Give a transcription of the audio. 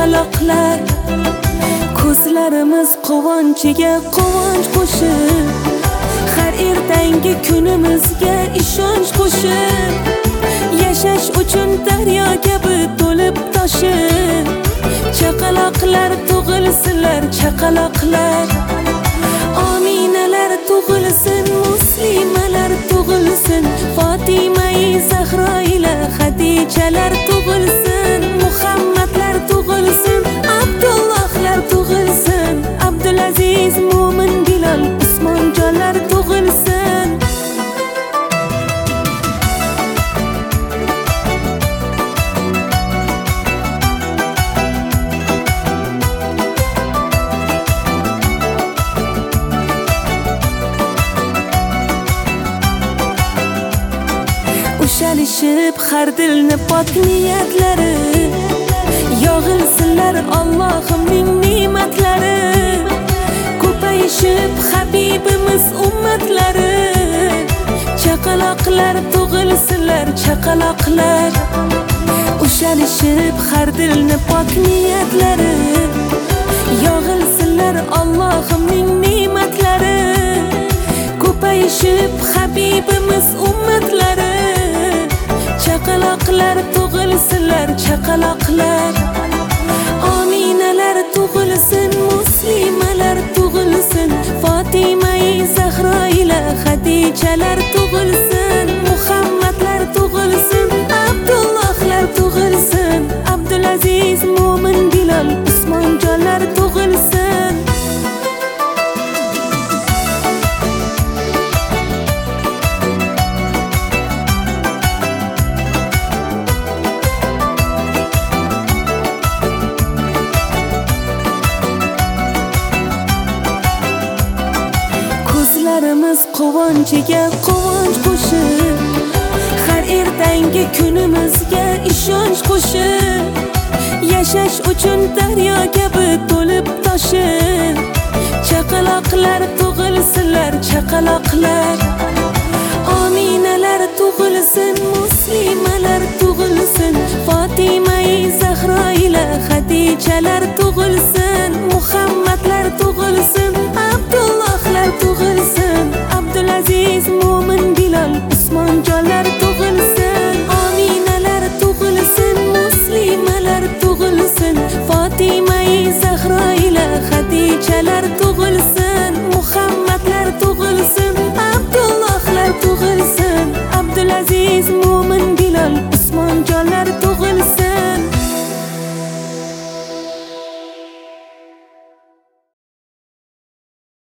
chaqaloqlar. Ko'zlarimiz quvonchiga quvonch qo'shib, har ertangi kunimizga ishonch qo'shib, yashash uchun daryo kabi to'lib toshib, chaqaloqlar tug'ilsinlar, chaqaloqlar. Ominalar tug'ilsin, muslimalar tug'ilsin, Fotimai Zahro ila Xadijalar tug'ilsin, Muhammadlar tug'ilsin, Abdullohlar tug'ilsin, Abdulaziz, Mo'min, Bilol, Usmonjonlar tug'ilsin. Ushalishib har dilni pok niyatlari, yog'ilsinlar Allohimning ne'matlari, ko'payishib Habibimiz ummatlari, chaqaloqlar tug'ilsinlar, chaqaloqlar. Ushalishib har dilni pok niyatlari, yog'ilsinlar Allohimning ne'matlari, ko'payishib Habibimiz ummatlari, chaqaloqlar tug'ilsinlar, chaqaloqlar. Ominalar tug'ilsin, muslimalar tug'ilsin, Fotimai Zahro ila Xadijalar tug'ilsin, Muhammadlar tug'ilsin, Abdullohlar tug'ilsin, Abdulaziz, Mo'min, Bilol, Usmonjonlar tug'ilsin. Ko'zlarimiz quvonchiga quvonch qo'shib, har ertangi kunimizga ishonch qo'shib, yashash uchun daryo kabi to'lib toshib, chaqaloqlar tug'ilsinlar, chaqaloqlar. Ominalar tug'ilsin, muslimalar tug'ilsin, Fotimai Zahro ila Xadijalar tug'ilsin, Muhammadlar tug'ilsin, Abdullohlar tug'ilsin, Abdulaziz, Mo'min, Bilol, Usmonjonlar tug'ilsin. Ominalar tug'ilsin, muslimalar tug'ilsin, Fotimai Zahro ila Xadijalar tug'ilsin.